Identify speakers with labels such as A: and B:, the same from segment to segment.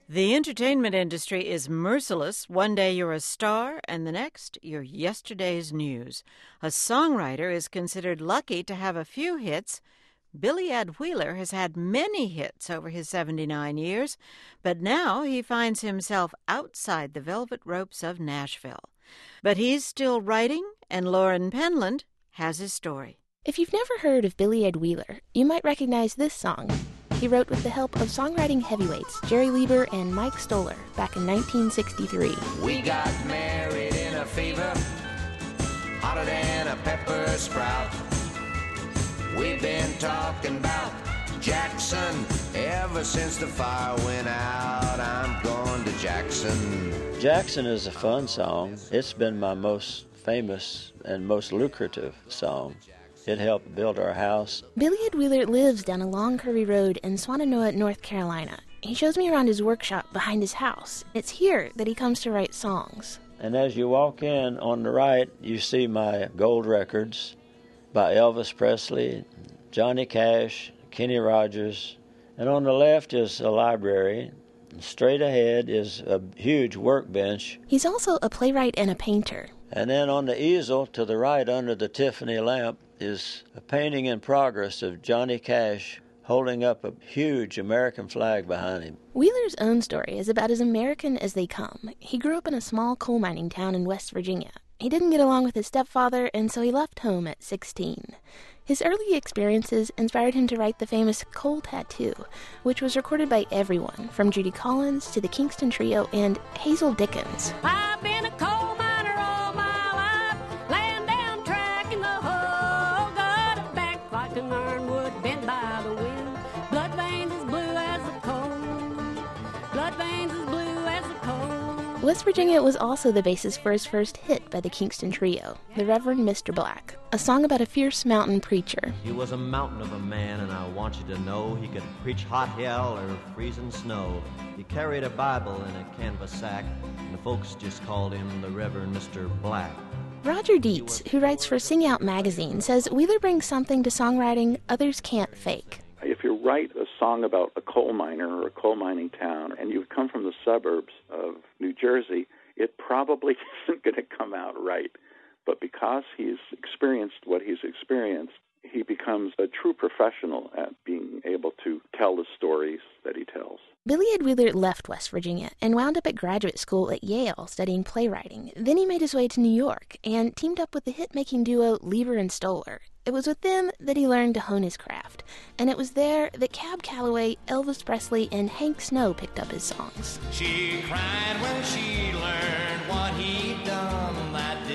A: The entertainment industry is merciless. One day you're a star, and the next you're yesterday's news. A songwriter is considered lucky to have a few hits. Billy Ed Wheeler has had many hits over his 79 years, but now he finds himself outside the velvet ropes of Nashville. But he's still writing, and Lauren Penland has his story.
B: If you've never heard of Billy Ed Wheeler, you might recognize this song. He wrote with the help of songwriting heavyweights Jerry Leiber and Mike Stoller back in 1963.
C: We got married in a fever, hotter than a pepper sprout. We've been talking about Jackson ever since the fire went out. I'm going to Jackson.
D: Jackson is a fun song. It's been my most famous and most lucrative song. It helped build our house.
B: Billy Ed Wheeler lives down a long curvy road in Swannanoa, North Carolina. He shows me around his workshop behind his house. It's here that he comes to write songs.
D: And as you walk in on the right, you see my gold records by Elvis Presley, Johnny Cash, Kenny Rogers. And on the left is a library. Straight ahead is a huge workbench.
B: He's also a playwright and a painter.
D: And then on the easel to the right under the Tiffany lamp is a painting in progress of Johnny Cash holding up a huge American flag behind him.
B: Wheeler's own story is about as American as they come. He grew up in a small coal mining town in West Virginia. He didn't get along with his stepfather, and so he left home at 16. His early experiences inspired him to write the famous Coal Tattoo, which was recorded by everyone, from Judy Collins to the Kingston Trio and Hazel Dickens.
E: I've been a coal miner all my life, laying down track in the hole, got a back like an ironwood bent by the wind, blood veins as blue as the coal, blood veins as blue as the coal.
B: West Virginia was also the basis for his first hit by the Kingston Trio, The Reverend Mr. Black, a song about a fierce mountain preacher.
F: He was a mountain of a man, and I want you to know he could preach hot hell or freezing snow. He carried a Bible in a canvas sack, and the folks just called him the Reverend Mr. Black.
B: Roger Dietz, who writes for Sing Out magazine, says Wheeler brings something to songwriting others can't fake.
G: If you write a song about a coal miner or a coal mining town and you come from the suburbs of New Jersey, it probably isn't going to come out right. But because he's experienced what he's experienced, he becomes a true professional at being able to tell the stories that he tells.
B: Billy Ed Wheeler left West Virginia and wound up at graduate school at Yale studying playwriting. Then he made his way to New York and teamed up with the hit-making duo Leiber and Stoller. It was with them that he learned to hone his craft, and it was there that Cab Calloway, Elvis Presley, and Hank Snow picked up his songs.
C: She cried when she learned what he'd done that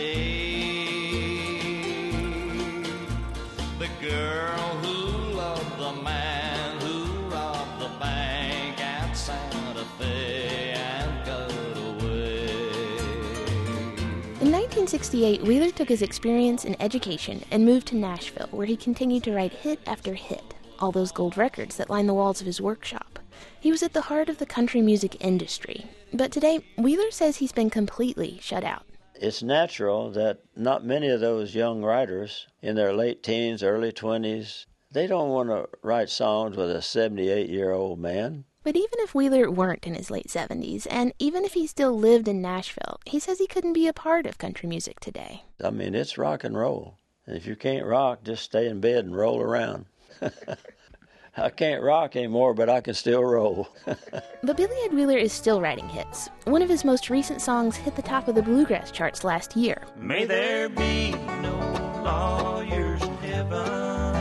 C: day. The girl who loved the man who robbed the bank at Santa Fe and got away.
B: In 1968, Wheeler took his experience and education and moved to Nashville, where he continued to write hit after hit, all those gold records that line the walls of his workshop. He was at the heart of the country music industry. But today, Wheeler says he's been completely shut out.
D: It's natural that not many of those young writers in their late teens, early 20s, they don't want to write songs with a 78-year-old man.
B: But even if Wheeler weren't in his late 70s, and even if he still lived in Nashville, he says he couldn't be a part of country music today.
D: I mean, it's rock and roll. And if you can't rock, just stay in bed and roll around. I can't rock anymore, but I can still roll.
B: But Billy Ed Wheeler is still writing hits. One of his most recent songs hit the top of the bluegrass charts last year.
C: May there be no lawyers in heaven,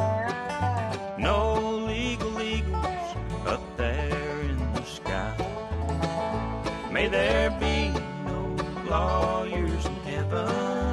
C: no legal eagles up there in the sky. May there be no lawyers in heaven.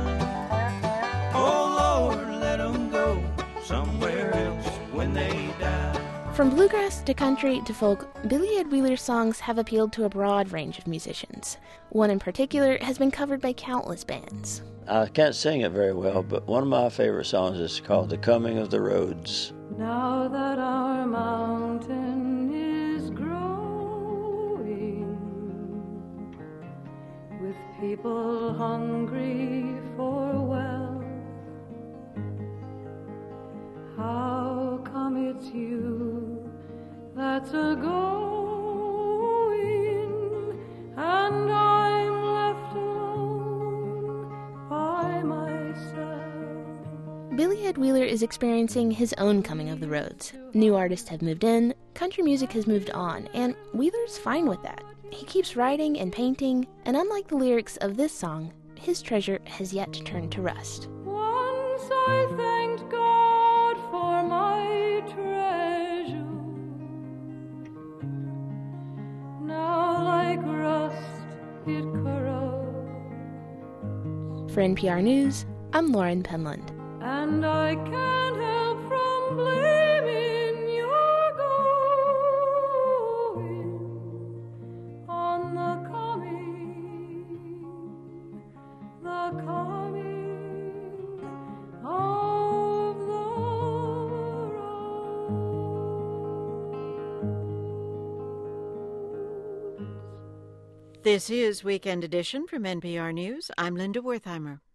C: Oh Lord, let them go somewhere else when they die.
B: From bluegrass to country to folk, Billy Ed Wheeler's songs have appealed to a broad range of musicians. One in particular has been covered by countless bands.
D: I can't sing it very well, but one of my favorite songs is called The Coming of the Roads.
E: Now that our mountain is growing, with people hungry for wealth, how come it's you that's a-going
B: Ed Wheeler is experiencing his own coming of the roads. New artists have moved in, country music has moved on, and Wheeler's fine with that. He keeps writing and painting, and unlike the lyrics of this song, his treasure has yet to turn to rust.
H: Once I thanked God for my treasure. Now like rust it corrodes.
B: For NPR News, I'm Lauren Penland.
H: And I can't help from blaming your going on the coming of the roads.
A: This is Weekend Edition from NPR News. I'm Linda Wertheimer.